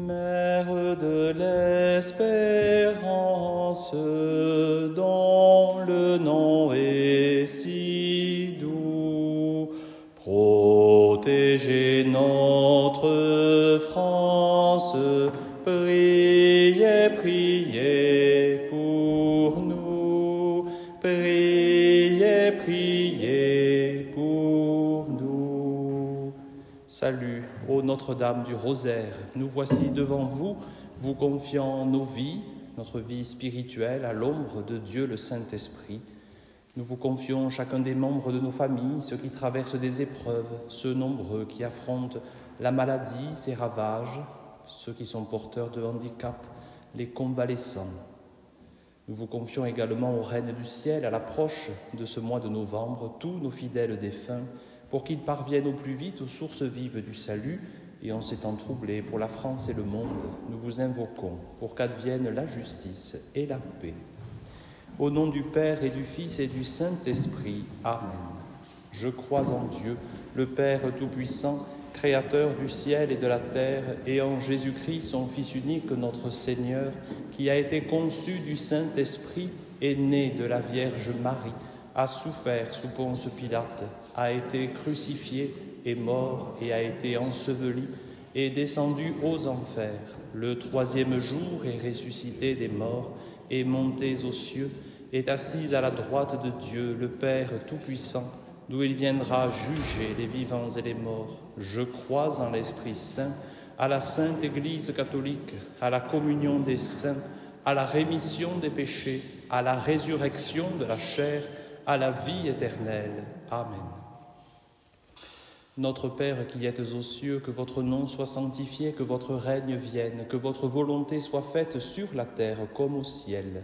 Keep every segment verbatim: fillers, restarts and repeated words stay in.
Mère de l'espérance, dont le nom est si doux, protégez notre France, priez, priez pour nous, priez, priez pour nous. Salut, ô Notre-Dame du Rosaire, nous voici devant vous, vous confiant nos vies, notre vie spirituelle à l'ombre de Dieu le Saint-Esprit. Nous vous confions chacun des membres de nos familles, ceux qui traversent des épreuves, ceux nombreux qui affrontent la maladie, ses ravages, ceux qui sont porteurs de handicap, les convalescents. Nous vous confions également au Règne du Ciel, à l'approche de ce mois de novembre, tous nos fidèles défunts, pour qu'ils parviennent au plus vite aux sources vives du salut, et en ces temps troublés pour la France et le monde, nous vous invoquons pour qu'advienne la justice et la paix. Au nom du Père et du Fils et du Saint-Esprit, Amen. Je crois en Dieu, le Père Tout-Puissant, Créateur du ciel et de la terre, et en Jésus-Christ, son Fils unique, notre Seigneur, qui a été conçu du Saint-Esprit, est né de la Vierge Marie, a souffert sous Ponce Pilate, a été crucifié, est mort et a été enseveli, est descendu aux enfers. Le troisième jour est ressuscité des morts, est monté aux cieux, est assis à la droite de Dieu, le Père Tout-Puissant, d'où il viendra juger les vivants et les morts. Je crois en l'Esprit Saint, à la Sainte Église catholique, à la communion des saints, à la rémission des péchés, à la résurrection de la chair, à la vie éternelle. Amen. Notre Père qui êtes aux cieux, que votre nom soit sanctifié, que votre règne vienne, que votre volonté soit faite sur la terre comme au ciel.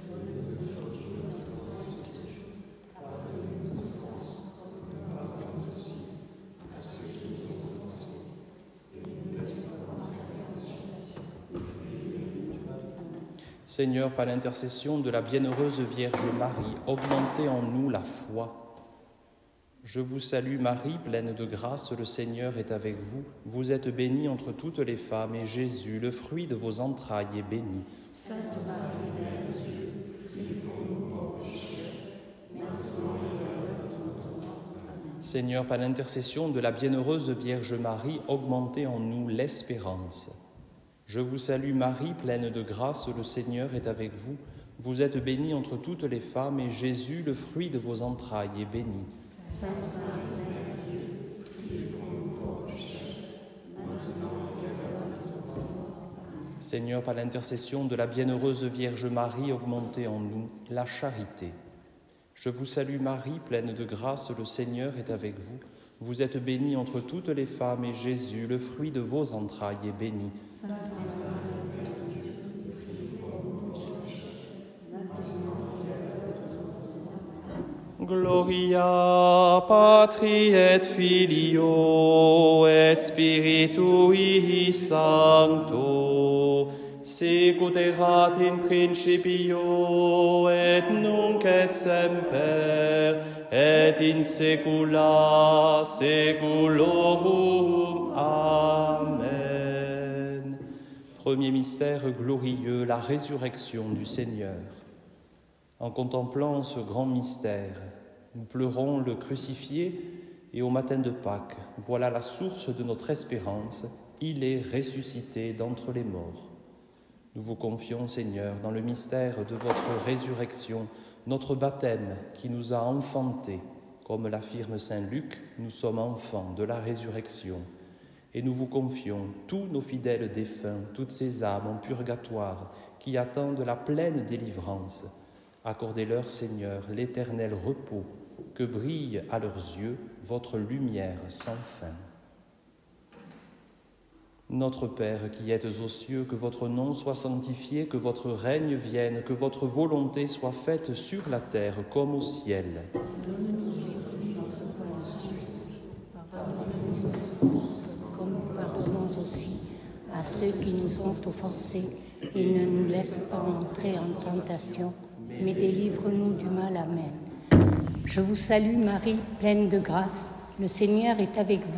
Seigneur, par l'intercession de la bienheureuse Vierge Marie, augmentez en nous la foi. Je vous salue Marie, pleine de grâce, le Seigneur est avec vous. Vous êtes bénie entre toutes les femmes, et Jésus, le fruit de vos entrailles, est béni. Sainte Marie, Mère de Dieu, priez pour nous pauvres pécheurs, maintenant et à l'heure de notre mort. Amen. Seigneur, par l'intercession de la bienheureuse Vierge Marie, augmentez en nous l'espérance. Je vous salue Marie, pleine de grâce, le Seigneur est avec vous. Vous êtes bénie entre toutes les femmes, et Jésus, le fruit de vos entrailles, est béni. Sainte Marie, Mère de Dieu, priez pour nous pauvres pécheurs, maintenant et à l'heure de notre mort. Amen. Seigneur, par l'intercession de la bienheureuse Vierge Marie, augmentez en nous la charité. Je vous salue Marie, pleine de grâce, le Seigneur est avec vous. Vous êtes bénie entre toutes les femmes, et Jésus, le fruit de vos entrailles, est béni. Sainte Marie, Mère de Dieu, priez pour nous pauvres pécheurs, maintenant et à l'heure de notre mort. Gloria Patri et Filio et Spiritui Sancto, sicut erat in principio et nunc et semper et in saecula saeculorum. Amen. Premier mystère glorieux, la résurrection du Seigneur. En contemplant ce grand mystère, nous pleurons le crucifié et au matin de Pâques, voilà la source de notre espérance, il est ressuscité d'entre les morts. Nous vous confions, Seigneur, dans le mystère de votre résurrection, notre baptême qui nous a enfantés. Comme l'affirme saint Luc, nous sommes enfants de la résurrection. Et nous vous confions tous nos fidèles défunts, toutes ces âmes en purgatoire qui attendent la pleine délivrance. Accordez-leur, Seigneur, l'éternel repos, que brille à leurs yeux votre lumière sans fin. Notre Père qui êtes aux cieux, que votre nom soit sanctifié, que votre règne vienne, que votre volonté soit faite sur la terre comme au ciel. Donne-nous aujourd'hui notre pain quotidien. Pardonne-nous nos offenses, comme nous pardonnons aussi à ceux qui nous ont offensés, et ne nous laisse pas entrer en tentation, mais délivre-nous du mal. Amen. Je vous salue Marie, pleine de grâce, le Seigneur est avec vous.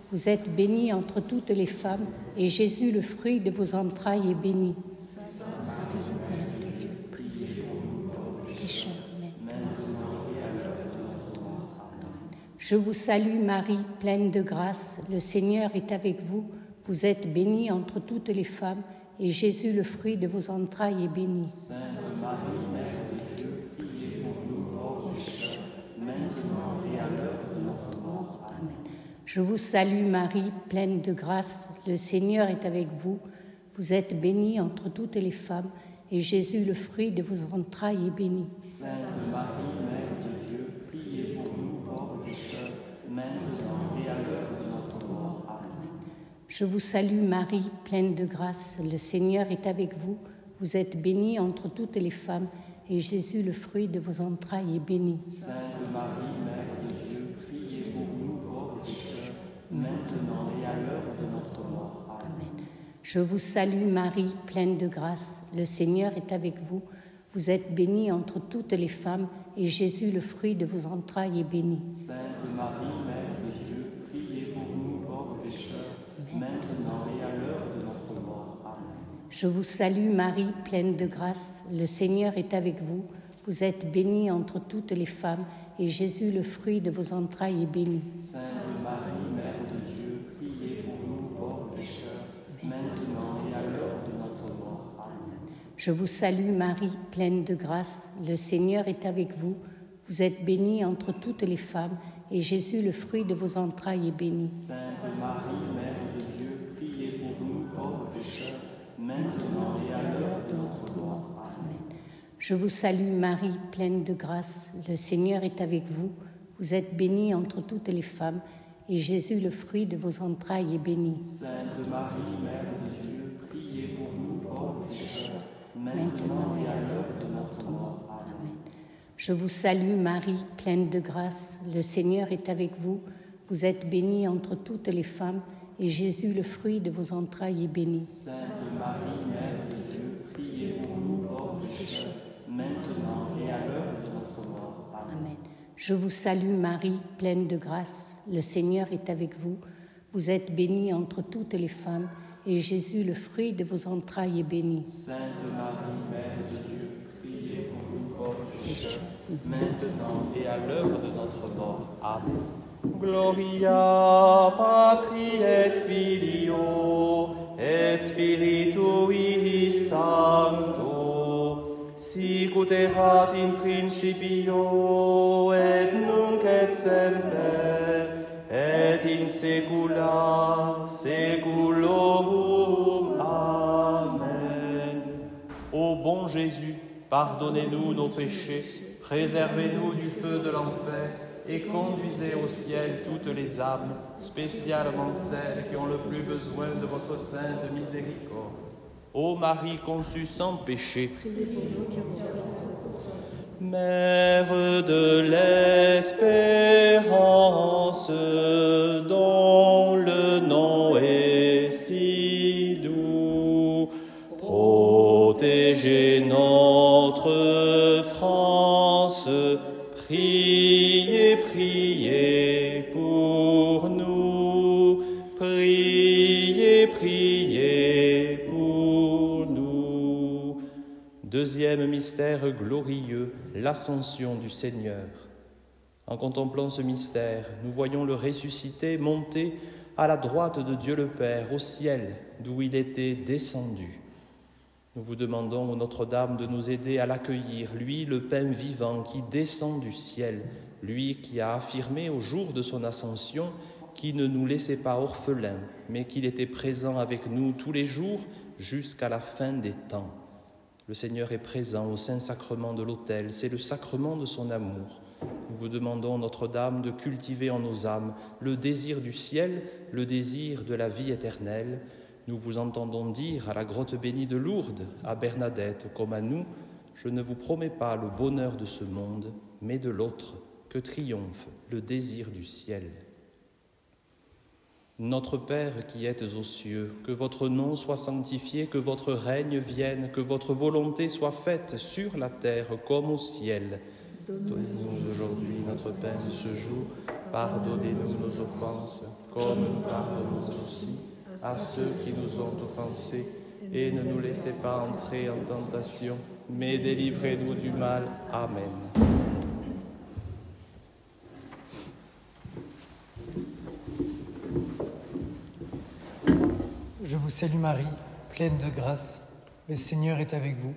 vous êtes bénie entre toutes les femmes, et Jésus, le fruit de vos entrailles, est béni. Sainte Marie, Mère de Dieu, priez pour nous pauvres pécheurs, maintenant et à l'heure de notre mort. Amen. Je vous salue Marie, pleine de grâce, le Seigneur est avec vous. Vous êtes bénie entre toutes les femmes, et Jésus, le fruit de vos entrailles, est béni. Sainte Marie, Mère de Dieu, priez pour nous pauvres pécheurs, maintenant et à l'heure de notre mort. Amen. Je vous salue Marie, pleine de grâce, le Seigneur est avec vous. Vous êtes bénie entre toutes les femmes, et Jésus, le fruit de vos entrailles, est béni. Sainte Marie, Mère de Dieu, priez pour nous pauvres pécheurs, maintenant et à l'heure de notre mort. Amen. Je vous salue Marie, pleine de grâce, le Seigneur est avec vous. Vous êtes bénie entre toutes les femmes, et Jésus, le fruit de vos entrailles, est béni. Sainte Marie, Mère de Dieu, priez pour nous pauvres pécheurs, maintenant et à l'heure de notre mort. Amen. Je vous salue Marie, pleine de grâce, le Seigneur est avec vous. Vous êtes bénie entre toutes les femmes, et Jésus, le fruit de vos entrailles, est béni. Sainte Marie, Mère de Dieu, priez pour nous pauvres pécheurs, maintenant et à l'heure de notre mort. Amen. Je vous salue Marie, pleine de grâce, le Seigneur est avec vous. Vous êtes bénie entre toutes les femmes, et Jésus, le fruit de vos entrailles, est béni. Sainte Marie, Mère de Dieu, priez pour nous pauvres pécheurs, maintenant et à l'heure de notre mort. Amen. Je vous salue Marie, pleine de grâce, le Seigneur est avec vous. Vous êtes bénie entre toutes les femmes, et Jésus, le fruit de vos entrailles, est béni. Sainte Marie, Mère de Dieu, priez pour nous pauvres pécheurs, maintenant et à l'heure de notre mort. Amen. Je vous salue Marie, pleine de grâce, le Seigneur est avec vous. Vous êtes bénie entre toutes les femmes, et Jésus, le fruit de vos entrailles, est béni. Sainte Marie, Mère de Dieu, priez pour nous pauvres pécheurs, maintenant et à l'heure de notre mort. Amen. Je vous salue Marie, pleine de grâce, le Seigneur est avec vous. Vous êtes bénie entre toutes les femmes, et Jésus, le fruit de vos entrailles, est béni. Sainte Marie, Mère de Dieu, priez pour nous pauvres pécheurs, maintenant et à l'heure de notre mort. Amen. Je vous salue Marie, pleine de grâce, le Seigneur est avec vous. Vous êtes bénie entre toutes les femmes, et Jésus, le fruit de vos entrailles, est béni. Sainte Marie, Mère de Dieu, priez pour nous pauvres pécheurs, maintenant et à l'heure de notre mort. Amen. Gloria Patri et Filio et Spiritui Sancto, sic ut erat in principio et nunc et semper et in saecula saeculorum. Amen. Ô bon Jésus, pardonnez-nous nos péchés, préservez-nous du feu de l'enfer et conduisez au ciel toutes les âmes, spécialement celles qui ont le plus besoin de votre sainte miséricorde. Ô Marie conçue sans péché, Mère de l'espérance, dont le nom est si doux, protégez notre France, priez, priez pour nous, priez, priez pour nous. Deuxième mystère glorieux, l'ascension du Seigneur. En contemplant ce mystère, nous voyons le ressuscité monter à la droite de Dieu le Père, au ciel, d'où il était descendu. Nous vous demandons, ô Notre-Dame, de nous aider à l'accueillir, lui, le pain vivant qui descend du ciel, lui qui a affirmé au jour de son ascension qu'il ne nous laissait pas orphelins, mais qu'il était présent avec nous tous les jours jusqu'à la fin des temps. Le Seigneur est présent au Saint-Sacrement de l'autel, c'est le sacrement de son amour. Nous vous demandons, Notre-Dame, de cultiver en nos âmes le désir du ciel, le désir de la vie éternelle. Nous vous entendons dire à la grotte bénie de Lourdes, à Bernadette comme à nous, « Je ne vous promets pas le bonheur de ce monde, mais de l'autre, que triomphe le désir du ciel. » Notre Père qui êtes aux cieux, que votre nom soit sanctifié, que votre règne vienne, que votre volonté soit faite sur la terre comme au ciel. Donnez-nous aujourd'hui notre pain de ce jour, pardonnez-nous nos offenses, comme nous pardonnons aussi à ceux qui nous ont offensés. Et ne nous laissez pas entrer en tentation, mais délivrez-nous du mal. Amen. Je vous salue Marie, pleine de grâce, le Seigneur est avec vous.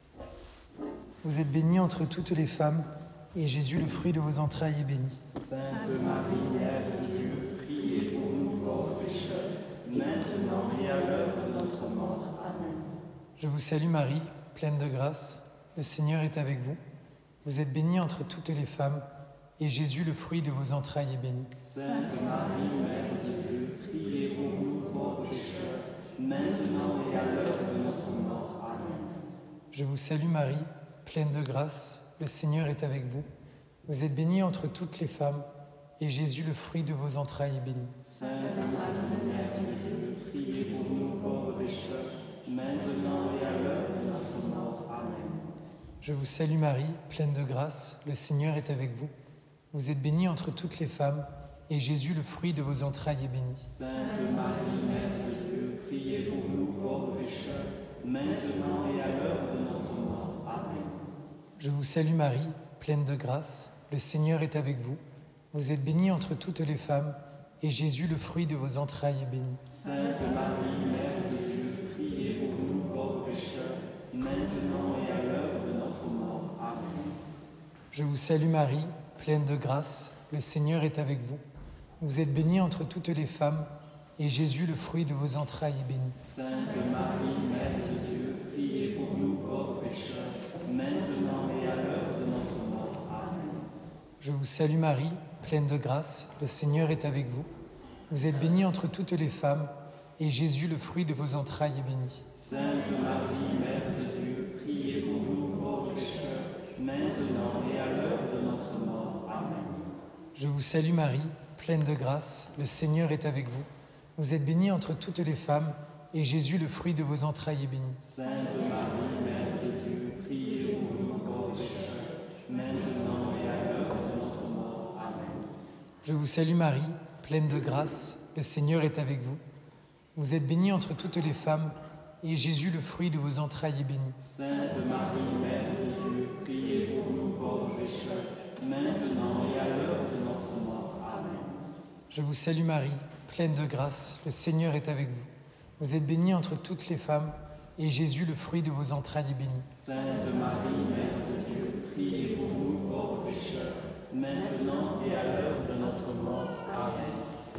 Vous êtes bénie entre toutes les femmes, et Jésus, le fruit de vos entrailles, est béni. Sainte Marie, Mère de Dieu, priez pour nous pauvres pécheurs, maintenant et à l'heure de notre mort. Amen. Je vous salue Marie, pleine de grâce, le Seigneur est avec vous. Vous êtes bénie entre toutes les femmes, et Jésus, le fruit de vos entrailles, est béni. Sainte Marie, Mère de Dieu, priez pour nous pauvres pécheurs, maintenant et à l'heure de notre mort. Amen. Je vous salue Marie, pleine de grâce, le Seigneur est avec vous. Vous êtes bénie entre toutes les femmes, et Jésus, le fruit de vos entrailles, est béni. Sainte Marie, Mère de Dieu, priez pour nous pauvres pécheurs, maintenant et à l'heure de notre mort. Amen. Je vous salue Marie, pleine de grâce, le Seigneur est avec vous. Vous êtes bénie entre toutes les femmes, et Jésus, le fruit de vos entrailles, est béni. Sainte Marie, Mère de Dieu, priez pour nous pauvres pécheurs, maintenant et à l'heure de notre mort. Amen. Je vous salue Marie, pleine de grâce, le Seigneur est avec vous. Vous êtes bénie entre toutes les femmes, et Jésus, le fruit de vos entrailles, est béni. Sainte Marie, Mère de Dieu, priez pour nous pauvres pécheurs, maintenant et à l'heure de notre mort. Amen. Je vous salue Marie, pleine de grâce, le Seigneur est avec vous. Vous êtes bénie entre toutes les femmes, et Jésus, le fruit de vos entrailles, est béni. Sainte Marie, Mère de Dieu, priez pour nous pauvres pécheurs, maintenant et à l'heure de notre mort. Amen. Je vous salue Marie, pleine de grâce, le Seigneur est avec vous. Vous êtes bénie entre toutes les femmes, et Jésus, le fruit de vos entrailles, est béni. Sainte Marie, Mère de Dieu, priez pour nous pauvres pécheurs, maintenant et à l'heure de notre mort. Amen. Je vous salue Marie, pleine de grâce, le Seigneur est avec vous. Vous êtes bénie entre toutes les femmes, et Jésus, le fruit de vos entrailles, est béni. Sainte Marie, Mère de Dieu, priez pour nous pauvres pécheurs, maintenant et à l'heure de notre mort. Amen. Je vous salue Marie, pleine de grâce, le Seigneur est avec vous. Vous êtes bénie entre toutes les femmes, et Jésus, le fruit de vos entrailles, est béni. Sainte Marie, Mère de Dieu, priez pour nous pauvres pécheurs, maintenant et à l'heure de notre mort. Amen. Je vous salue Marie, pleine de grâce, le Seigneur est avec vous. Vous êtes bénie entre toutes les femmes, et Jésus, le fruit de vos entrailles, est béni. Sainte Marie, Mère de Dieu, priez pour nous pauvres pécheurs, maintenant et à l'heure de notre mort. Amen.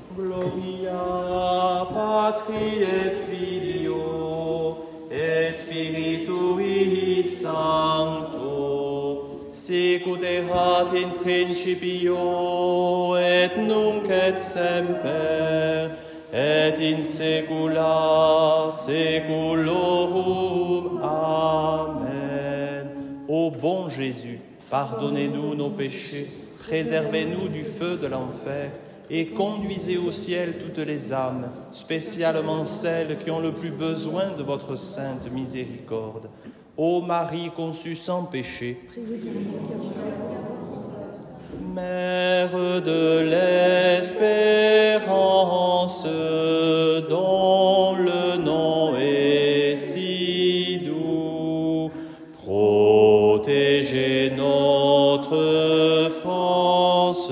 Gloria Patri et Filio et Spiritui Sancto, sicut erat in principio et nunc et semper et in saecula saeculorum. Amen. Ô bon Jésus, pardonnez-nous nos péchés, préservez-nous du feu de l'enfer et conduisez au ciel toutes les âmes, spécialement celles qui ont le plus besoin de votre sainte miséricorde. Ô Marie conçue sans péché, Mère de l'espérance, dont le nom est si doux, protégez notre France,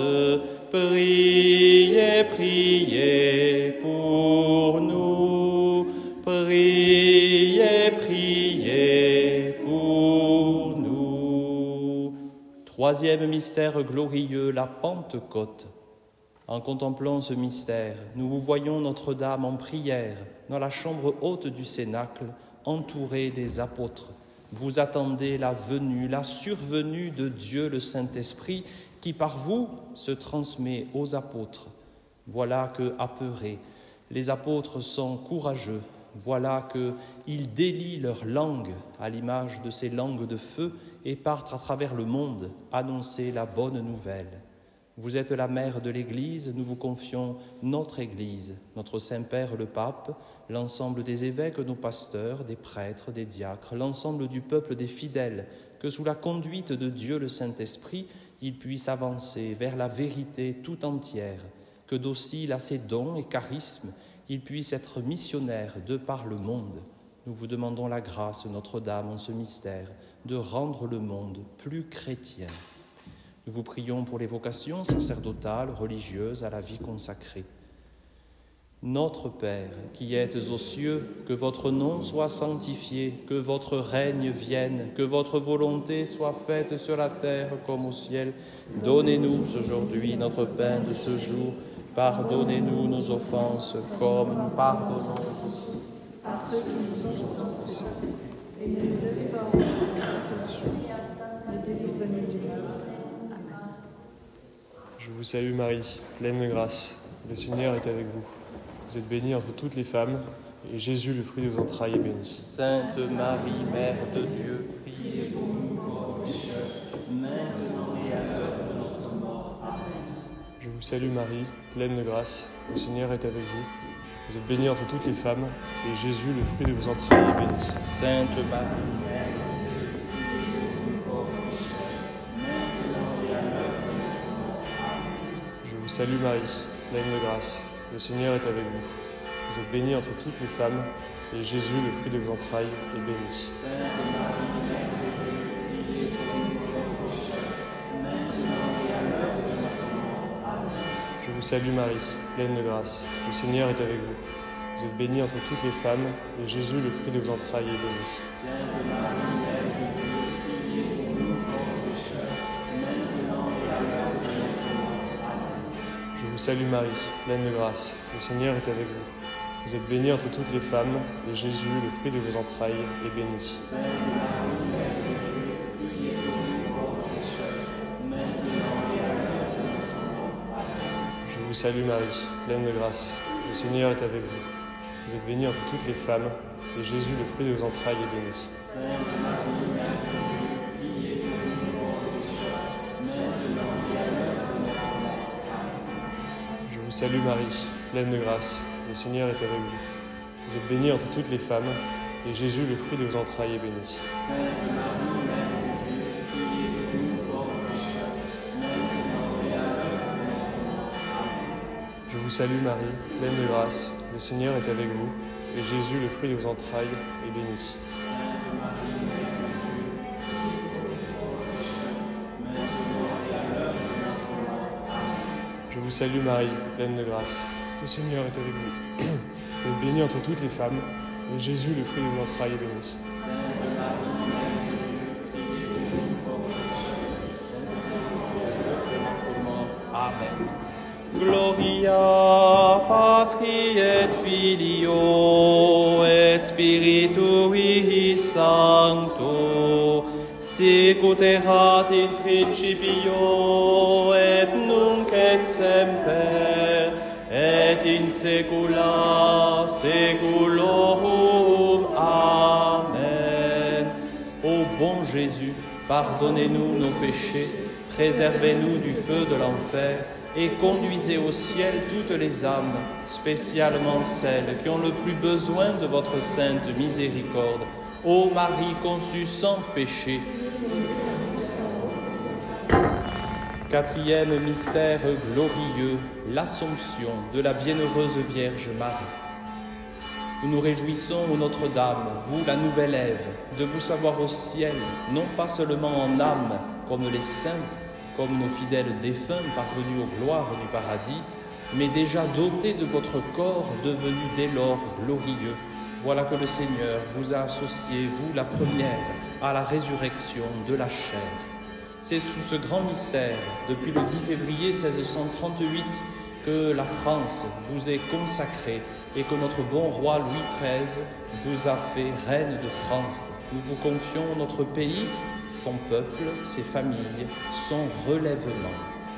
priez, priez pour nous, priez, priez pour nous. Troisième mystère glorieux, la Pentecôte. En contemplant ce mystère, nous vous voyons Notre-Dame en prière dans la chambre haute du Cénacle, entourée des apôtres. Vous attendez la venue, la survenue de Dieu le Saint-Esprit qui par vous se transmet aux apôtres. Voilà que, apeurés, les apôtres sont courageux. Voilà qu'ils délient leur langue à l'image de ces langues de feu et partent à travers le monde annoncer la bonne nouvelle. Vous êtes la mère de l'Église, nous vous confions notre Église, notre Saint-Père le Pape, l'ensemble des évêques, nos pasteurs, des prêtres, des diacres, l'ensemble du peuple des fidèles, que sous la conduite de Dieu le Saint-Esprit, ils puissent avancer vers la vérité tout entière, que docile à ses dons et charismes, il puisse être missionnaire de par le monde. Nous vous demandons la grâce, Notre-Dame, en ce mystère, de rendre le monde plus chrétien. Nous vous prions pour les vocations sacerdotales, religieuses, à la vie consacrée. Notre Père, qui êtes aux cieux, que votre nom soit sanctifié, que votre règne vienne, que votre volonté soit faite sur la terre comme au ciel. Donnez-nous aujourd'hui notre pain de ce jour. Pardonnez-nous nos offenses, comme nous pardonnons à ceux qui nous ont offensés, et ne nous laisse pas entrer dans la tentation, mais délivre-nous du mal. Amen. Je vous salue Marie, pleine de grâce. Le Seigneur est avec vous. Vous êtes bénie entre toutes les femmes, et Jésus, le fruit de vos entrailles, est béni. Sainte Marie, Mère de Dieu, priez pour nous pauvres pécheurs, maintenant et à l'heure de notre mort. Amen. Je vous salue Marie, pleine de grâce. Le Seigneur est avec vous. Vous êtes bénie entre toutes les femmes, et Jésus, le fruit de vos entrailles, est béni. Sainte Marie, Mère de Dieu, priez pour nous pauvres pécheurs, maintenant et à l'heure de notre mort. Amen. Je vous salue Marie, pleine de grâce. Le Seigneur est avec vous. Vous êtes bénie entre toutes les femmes, et Jésus, le fruit de vos entrailles, est béni. Sainte Marie, Mère de Dieu, priez pour nous pauvres pécheurs, maintenant et à l'heure de notre mort. Amen. Je vous salue Marie, pleine de grâce. Le Seigneur est avec vous. Vous êtes bénie entre toutes les femmes, et Jésus, le fruit de vos entrailles, est béni. Sainte Marie, Mère de Dieu, priez pour nous pauvres pécheurs, maintenant et à l'heure de notre mort. Amen. Je vous salue Marie, pleine de grâce. Le Seigneur est avec vous. Vous êtes bénie entre toutes les femmes, et Jésus, le fruit de vos entrailles, est béni. Sainte Marie, Mère de Dieu, priez pour nous pauvres pécheurs, maintenant et à l'heure de notre mort. Amen. Je vous salue Marie, pleine de grâce. Le Seigneur est avec vous. Vous êtes bénie entre toutes les femmes, et Jésus, le fruit de vos entrailles, est béni. Sainte Marie, Mère de Dieu, priez pour nous pauvres pécheurs, maintenant et à l'heure de notre mort. Amen. Je vous salue Marie, pleine de grâce. Le Seigneur est avec vous. Vous êtes bénie entre toutes les femmes, et Jésus, le fruit de vos entrailles, est béni. Sainte Marie, Mère de Dieu, priez pour nous pauvres pécheurs, maintenant et à l'heure de notre mort. Amen. Je vous salue Marie, pleine de grâce. Le Seigneur est avec vous, et Jésus, le fruit de vos entrailles, est béni. Sainte Marie, Mère de Dieu, priez pour nous pauvres pécheurs, maintenant et à l'heure de notre mort. Amen. Je vous salue Marie, pleine de grâce. Le Seigneur est avec vous. Vous êtes bénie entre toutes les femmes, et Jésus, le fruit de vos entrailles, est béni. Sainte Marie, Mère de Dieu, priez pour nous pauvres pécheurs, maintenant et à l'heure de notre mort. Amen. Gloria Patri et Filio et Spiritui Sancto, sicut erat in principio et nunc et semper et in saecula saeculorum. Amen. Ô bon Jésus, pardonnez-nous nos péchés, préservez-nous du feu de l'enfer et conduisez au ciel toutes les âmes, spécialement celles qui ont le plus besoin de votre sainte miséricorde. Ô Marie conçue sans péché. Quatrième mystère glorieux, l'Assomption de la bienheureuse Vierge Marie. Nous nous réjouissons, ô Notre-Dame, vous la nouvelle Ève, de vous savoir au ciel, non pas seulement en âme, comme les saints, comme nos fidèles défunts parvenus aux gloires du paradis, mais déjà dotés de votre corps devenu dès lors glorieux. Voilà que le Seigneur vous a associé, vous la première, à la résurrection de la chair. C'est sous ce grand mystère, depuis le dix février mille six cent trente-huit, que la France vous est consacrée et que notre bon roi Louis treize vous a fait reine de France. Nous vous confions notre pays, son peuple, ses familles, son relèvement.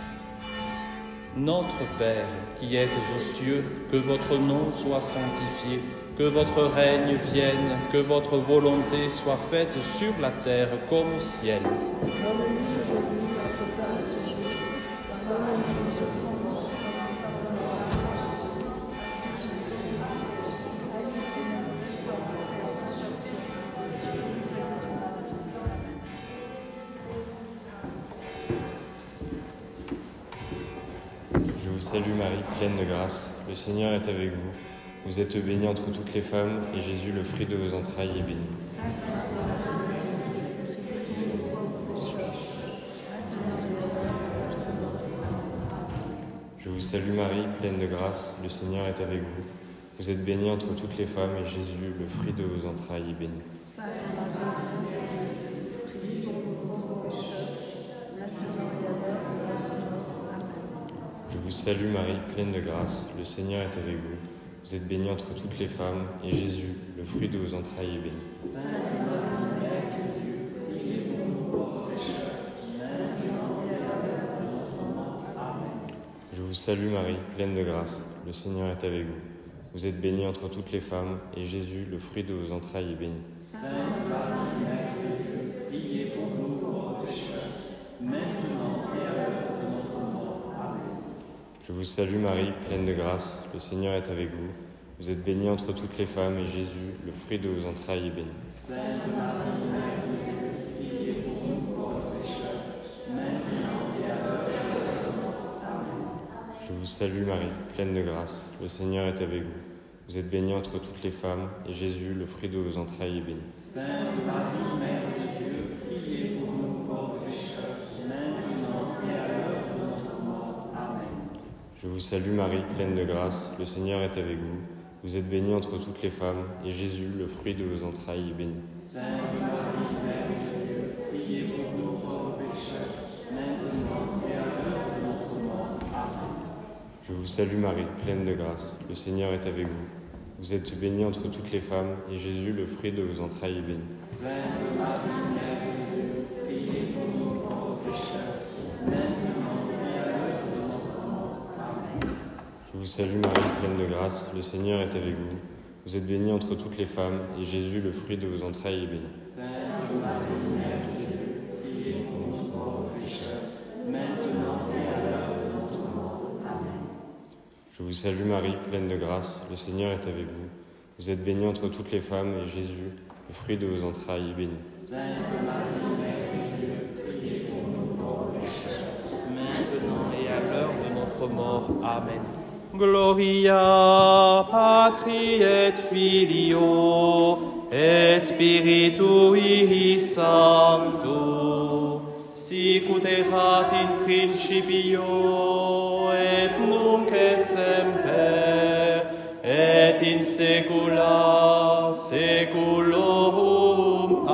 Notre Père, qui êtes aux cieux, que votre nom soit sanctifié, que votre règne vienne, que votre volonté soit faite sur la terre comme au ciel. Donne-nous aujourd'hui notre pain de ce jour. Pardonne-nous nos offenses, comme nous pardonnons à ceux Je vous salue Marie, pleine de grâce. Le Seigneur est avec vous. Vous êtes bénie entre toutes les femmes, et Jésus, le fruit de vos entrailles, est béni. Je vous salue Marie, pleine de grâce. Le Seigneur est avec vous. Vous êtes bénie entre toutes les femmes, et Jésus, le fruit de vos entrailles, est béni. Je vous salue Marie, pleine de grâce. Le Seigneur est avec vous. Vous êtes bénie entre toutes les femmes, et Jésus, le fruit de vos entrailles, est béni. Je vous salue Marie, pleine de grâce. Le Seigneur est avec vous. Vous êtes bénie entre toutes les femmes, et Jésus, le fruit de vos entrailles, est béni. Sainte Marie, Mère de Dieu, priez pour nous pauvres pécheurs, maintenant et à l'heure de notre mort. Amen. Je vous salue Marie, pleine de grâce. Le Seigneur est avec vous. Vous êtes bénie entre toutes les femmes, et Jésus, le fruit de vos entrailles, est béni. Sainte Marie, Mère de Dieu, priez pour nous pauvres pécheurs, maintenant et à l'heure de notre mort. Amen. Je vous salue Marie, pleine de grâce. Le Seigneur est avec vous. Vous êtes bénie entre toutes les femmes, et Jésus, le fruit de vos entrailles, est béni. Sainte Marie, Mère de Dieu, priez pour nous pauvres pécheurs, maintenant et à l'heure de notre mort. Amen. Je vous salue Marie, pleine de grâce. Le Seigneur est avec vous. Vous êtes bénie entre toutes les femmes, et Jésus, le fruit de vos entrailles, est béni. Sainte Marie, Mère de Dieu, priez pour nous pauvres pécheurs, maintenant et à l'heure de notre mort. Amen. Je vous salue Marie, pleine de grâce. Le Seigneur est avec vous. Vous êtes bénie entre toutes les femmes, et Jésus, le fruit de vos entrailles, est béni. Sainte Marie, Mère de Dieu, priez pour nous pauvres pécheurs, maintenant et à l'heure de notre mort. Amen. Je vous salue Marie, pleine de grâce. Le Seigneur est avec vous. Vous êtes bénie entre toutes les femmes, et Jésus, le fruit de vos entrailles, est béni. Sainte Marie, Mère de Dieu, priez pour nous pauvres pécheurs, maintenant et à l'heure de notre mort. Amen. Je vous salue Marie, pleine de grâce. Le Seigneur est avec vous. Vous êtes bénie entre toutes les femmes, et Jésus, le fruit de vos entrailles, est béni. Sainte Marie, Mère de Dieu, priez pour nous pauvres pécheurs, maintenant et à l'heure de notre mort. Amen. Gloria Patri et Filio et Spiritui Sancto, sic ut erat in principio et nunc et semper et in saecula saeculorum.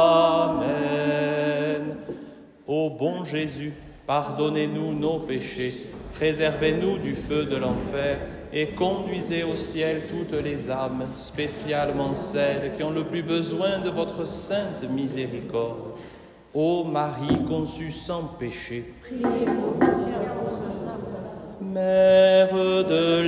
Amen. Ô bon Jésus, pardonnez-nous nos péchés, préservez-nous du feu de l'enfer et conduisez au ciel toutes les âmes, spécialement celles qui ont le plus besoin de votre sainte miséricorde. Ô Marie conçue sans péché, Mère de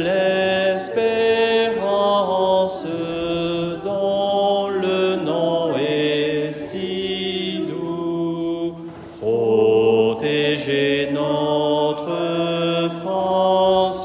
l'espérance, dont le nom est si doux, protégez notre France,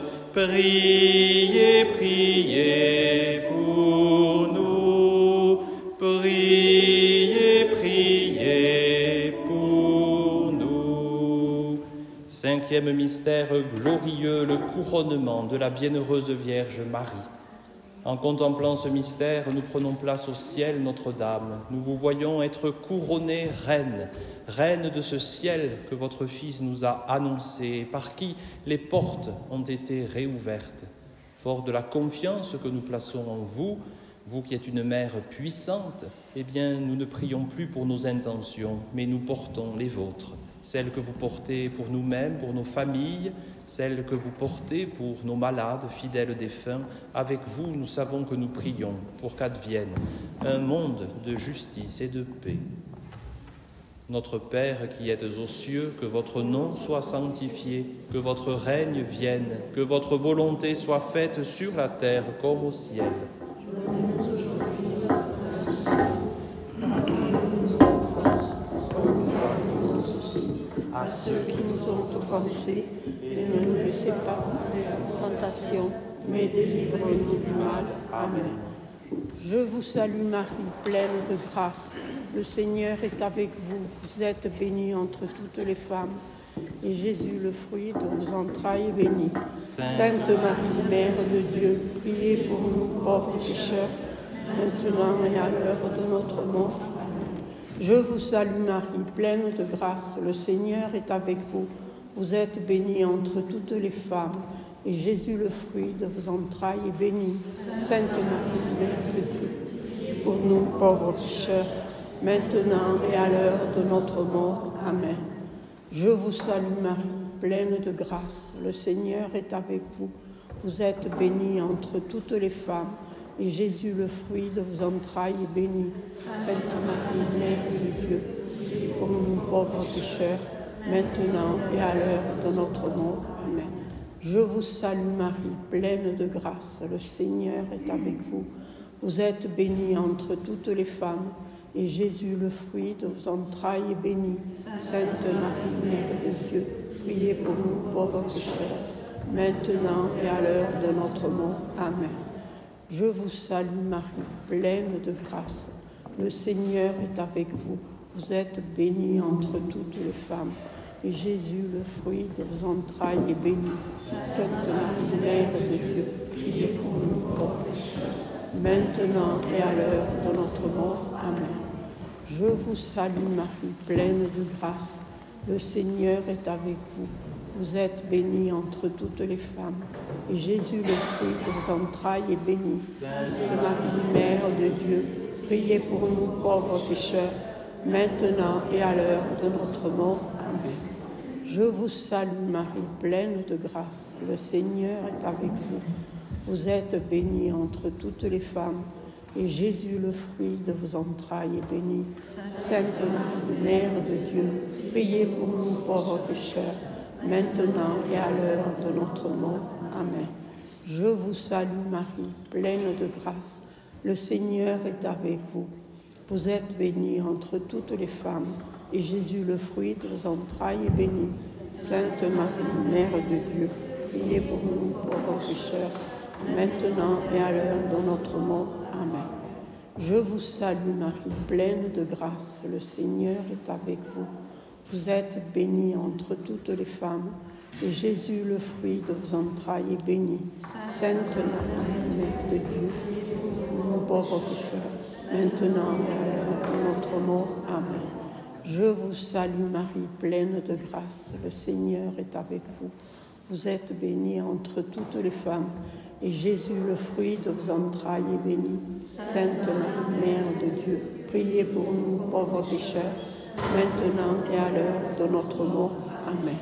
priez, priez pour nous, priez, priez pour nous. Cinquième mystère glorieux, le couronnement de la bienheureuse Vierge Marie. En contemplant ce mystère, nous prenons place au ciel Notre-Dame. Nous vous voyons être couronnée reine, reine de ce ciel que votre Fils nous a annoncé et par qui les portes ont été réouvertes. Fort de la confiance que nous plaçons en vous, vous qui êtes une mère puissante, eh bien, nous ne prions plus pour nos intentions, mais nous portons les vôtres. Celles que vous portez pour nous-mêmes, pour nos familles, celles que vous portez pour nos malades, fidèles défunts. Avec vous, nous savons que nous prions pour qu'advienne un monde de justice et de paix. Notre Père qui êtes aux cieux, que votre nom soit sanctifié, que votre règne vienne, que votre volonté soit faite sur la terre comme au ciel. À ceux qui nous ont offensés, et ne nous laissez pas entrer en tentation, mais délivre-nous du mal. Amen. Je vous salue Marie, pleine de grâce. Le Seigneur est avec vous. Vous êtes bénie entre toutes les femmes, et Jésus, le fruit de vos entrailles, est béni. Sainte Marie, Mère de Dieu, priez pour nous pauvres pécheurs, maintenant et à l'heure de notre mort. Je vous salue Marie, pleine de grâce, le Seigneur est avec vous. Vous êtes bénie entre toutes les femmes, et Jésus, le fruit de vos entrailles, est béni. Sainte Marie, Mère de Dieu, pour nous pauvres pécheurs, maintenant et à l'heure de notre mort. Amen. Je vous salue Marie, pleine de grâce, le Seigneur est avec vous. Vous êtes bénie entre toutes les femmes, et Jésus, le fruit de vos entrailles, est béni. Sainte Marie, Mère de Dieu, pour nous pauvres pécheurs, maintenant et à l'heure de notre mort. Amen. Je vous salue Marie, pleine de grâce, le Seigneur est avec vous. Vous êtes bénie entre toutes les femmes, et Jésus, le fruit de vos entrailles, est béni. Sainte Marie, Mère de Dieu, priez pour nous pauvres pécheurs, maintenant et à l'heure de notre mort. Amen. Je vous salue Marie, pleine de grâce. Le Seigneur est avec vous. Vous êtes bénie entre toutes les femmes, et Jésus, le fruit de vos entrailles, est béni. Sainte Marie, Mère de Dieu, priez pour nous pauvres pécheurs, maintenant et à l'heure de notre mort. Amen. Je vous salue Marie, pleine de grâce. Le Seigneur est avec vous. Vous êtes bénie entre toutes les femmes, et Jésus, le fruit de vos entrailles, est béni. Sainte Marie, Mère de Dieu, priez pour nous pauvres pécheurs, maintenant et à l'heure de notre mort. Amen. Je vous salue Marie, pleine de grâce. Le Seigneur est avec vous. Vous êtes bénie entre toutes les femmes, et Jésus, le fruit de vos entrailles, est béni. Sainte Marie, Mère de Dieu, priez pour nous pauvres pécheurs, maintenant et à l'heure de notre mort. Amen. Je vous salue Marie, pleine de grâce. Le Seigneur est avec vous. Vous êtes bénie entre toutes les femmes, et Jésus, le fruit de vos entrailles, est béni. Sainte Marie, Mère de Dieu, priez pour nous pauvres pécheurs, maintenant et à l'heure de notre mort. Amen. Je vous salue Marie, pleine de grâce. Le Seigneur est avec vous. Vous êtes bénie entre toutes les femmes, et Jésus, le fruit de vos entrailles, est béni. Sainte Marie, Mère de Dieu, nous pauvres pécheurs, maintenant et à l'heure de notre mort. Amen. Je vous salue Marie, pleine de grâce. Le Seigneur est avec vous. Vous êtes bénie entre toutes les femmes, et Jésus, le fruit de vos entrailles, est béni. Sainte Marie, Mère de Dieu, priez pour nous pauvres pécheurs, maintenant et à l'heure de notre mort. Amen.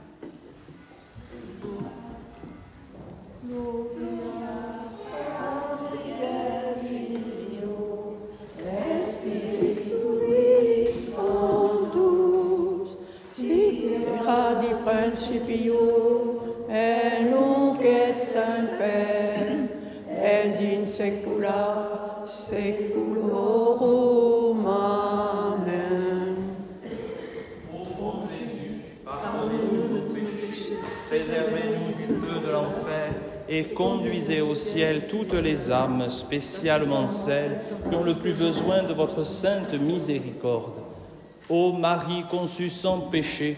Di principio et nunc et semper et in saecula saeculorum. Amen. Ô bon Jésus, pardonnez-nous nos péchés, préservez-nous du feu de l'enfer et conduisez au ciel toutes les âmes, spécialement celles qui ont le plus besoin de votre sainte miséricorde. Ô Marie conçue sans péché,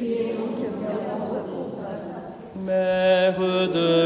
Mère de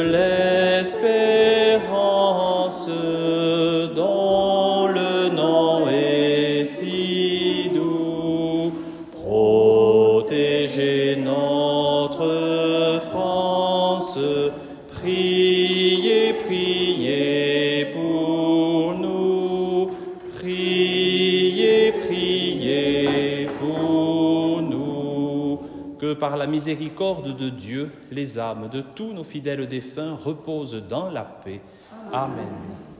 l'espérance, dont le nom est si doux, protégez notre France, priez, priez pour nous, priez, priez pour nous. Que par la miséricorde de Dieu, les âmes de tous nos fidèles défunts reposent dans la paix. Amen.